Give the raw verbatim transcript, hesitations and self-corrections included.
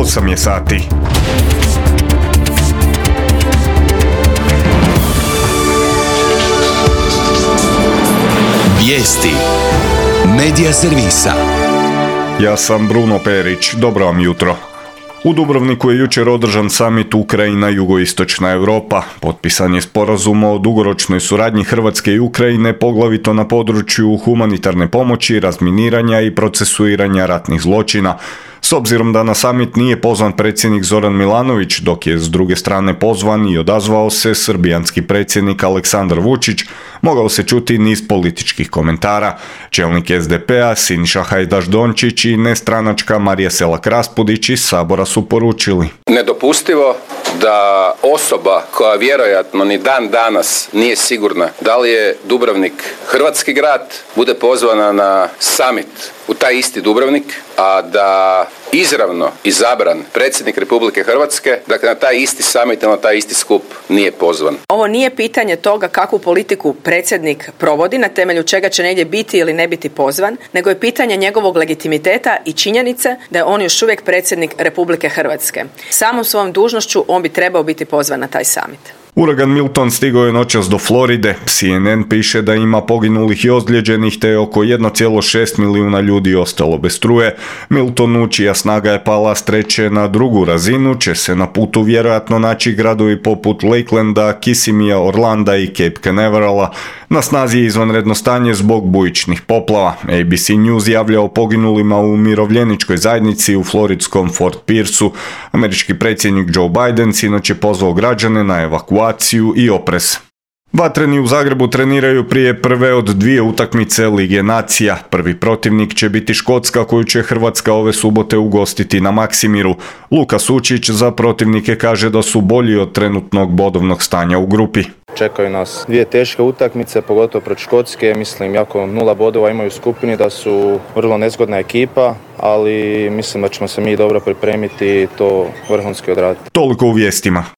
osam je sati. Vijesti Medija servisa. Ja sam Bruno Perić, dobro vam jutro. U Dubrovniku je jučer održan samit Ukrajina jugoistočna Europa. Potpisan je sporazum o dugoročnoj suradnji Hrvatske i Ukrajine, poglavito na području humanitarne pomoći, razminiranja i procesuiranja ratnih zločina. S obzirom da na samit nije pozvan predsjednik Zoran Milanović, dok je s druge strane pozvan i odazvao se srbijanski predsjednik Aleksandar Vučić, mogao se čuti niz političkih komentara. Čelnik S D P-a Siniša Hajdaš Dončić i nestranačka Marija Selak Raspudić iz Sabora su poručili: Nedopustivo da osoba koja vjerojatno ni dan danas nije sigurna da li je Dubrovnik hrvatski grad, bude pozvana na summit u taj isti Dubrovnik, a da izravno izabran predsjednik Republike Hrvatske, dakle na taj isti summit, na taj isti skup nije pozvan. Ovo nije pitanje toga kakvu politiku predsjednik provodi, na temelju čega će negdje biti ili ne biti pozvan, nego je pitanje njegovog legitimiteta i činjenice da je on još uvijek predsjednik Republike Hrvatske. Samom svojom dužnošću on bi trebao biti pozvan na taj summit. Uragan Milton stigao je noćas do Floride. C N N piše da ima poginulih i ozlijeđenih, te oko jedan zarez šest milijuna ljudi ostalo bez struje. Miltonu, čija snaga je pala s treće na drugu razinu, će se na putu vjerojatno naći gradovi poput Lakelanda, Kissimija, Orlanda i Cape Canaverala. Na snazi je izvanredno stanje zbog bujičnih poplava. A B C News javlja o poginulima u umirovljeničkoj zajednici u floridskom Fort Pierceu. Američki predsjednik Joe Biden sinoć je pozvao građane na evakuaciju i oprez. Vatreni u Zagrebu treniraju prije prve od dvije utakmice Lige nacija. Prvi protivnik će biti Škotska, koju će Hrvatska ove subote ugostiti na Maksimiru. Luka Sučić za protivnike kaže da su bolji od trenutnog bodovnog stanja u grupi. Čekaju nas dvije teške utakmice, pogotovo protiv Škotske. Mislim, jako nula bodova imaju u skupini, da su vrlo nezgodna ekipa, ali mislim da ćemo se mi dobro pripremiti i to vrhunski odraditi. Toliko u vijestima.